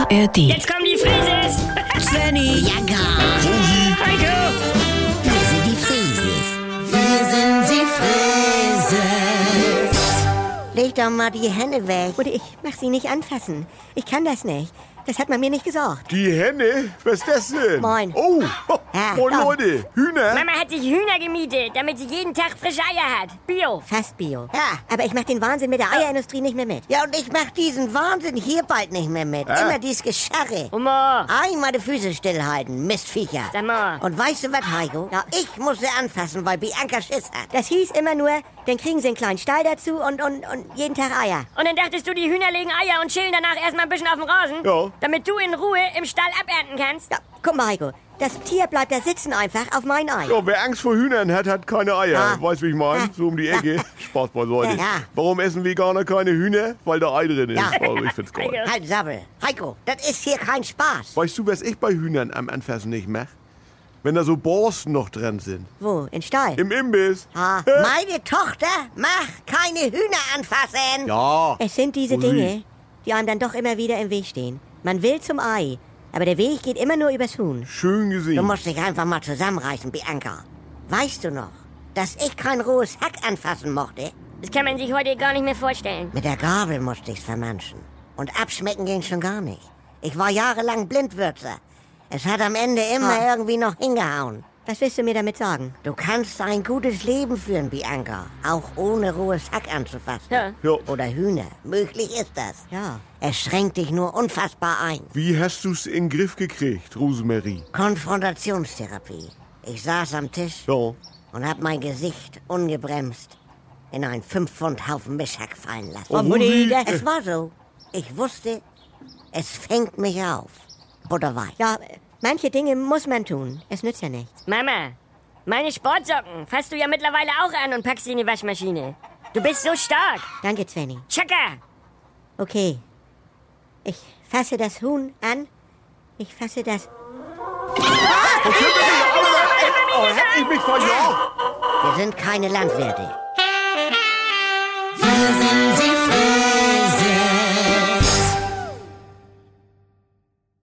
ARD. Jetzt kommen die Frises! Svenny, Ja, gar. Heiko! Wir sind die Frieses. Wir sind die Frieses. Leg doch mal die Hände weg. oder ich mach sie nicht anfassen. Ich kann das nicht. Das hat man mir nicht gesagt. Die Henne? Was ist das denn? Moin. Oh, Ja. moin Leute. Hühner? Mama hat sich Hühner gemietet, damit sie jeden Tag frische Eier hat. Bio. Fast Bio. Ja. Aber ich mach den Wahnsinn mit der Eierindustrie nicht mehr mit. Ja, und ich mach diesen Wahnsinn hier bald nicht mehr mit. Immer dies Gescharre. Oma, Einmal die Füße stillhalten, Mistviecher. sag mal. Und weißt du was, Heiko? Ja, ich muss sie anfassen, weil Bianca Schiss hat. Das hieß immer nur, dann kriegen sie einen kleinen Stall dazu und jeden Tag Eier. Und dann dachtest du, die Hühner legen Eier und chillen danach erstmal ein bisschen auf dem Rasen? Ja. Damit du in Ruhe im Stall abernten kannst? Ja, guck mal, Heiko. Das Tier bleibt da sitzen einfach auf mein Ei. Ja, wer Angst vor Hühnern hat, hat keine Eier. Ja. Weißt du, wie ich meine? So um die Ecke. Spaß beiseite. Ja. Warum essen Veganer keine Hühner? Weil da Ei drin ist. Ja. Also ich find's geil. Heiko. Halt, Sabbel. Heiko, das ist hier kein Spaß. Weißt du, was ich bei Hühnern am Anfassen nicht mach? Wenn da so Borsten noch dran sind. Wo? In Stall? Im Imbiss. Ah, meine Tochter, mach keine Hühner anfassen. Ja. Es sind diese Musik. Dinge, die einem dann doch immer wieder im Weg stehen. Man will zum Ei, aber der Weg geht immer nur übers Huhn. Schön Du gesehen. musst dich einfach mal zusammenreißen, Bianca. Weißt du noch, dass ich kein rohes Hack anfassen mochte? Das kann man sich heute gar nicht mehr vorstellen. Mit der Gabel musste ich's vermanschen. Und abschmecken ging schon gar nicht. Ich war jahrelang Blindwürzer. Es hat am Ende immer irgendwie noch hingehauen. Was willst du mir damit sagen? Du kannst ein gutes Leben führen, Bianca. Auch ohne rohes Hack anzufassen. Ja. Ja. Oder Hühner. Möglich ist das. Ja. Es schränkt dich nur unfassbar ein. Wie hast du's in den Griff gekriegt, Rosemarie? Konfrontationstherapie. Ich saß am Tisch Ja. und hab mein Gesicht ungebremst in einen 5-Pfund-Haufen Mischhack fallen lassen. Oh, Mutti. Es war so. Ich wusste, es fängt mich auf. Butterweich. Ja, manche Dinge muss man tun. Es nützt ja nichts. Mama, meine Sportsocken fasst du ja mittlerweile auch an und packst sie in die Waschmaschine. Du bist so stark. Danke, Svenny. Chaka! Okay. Ich fasse das Huhn an. Ich fasse das... Oh, hab ich mich verjagt? Wir sind keine Landwirte. Wir sind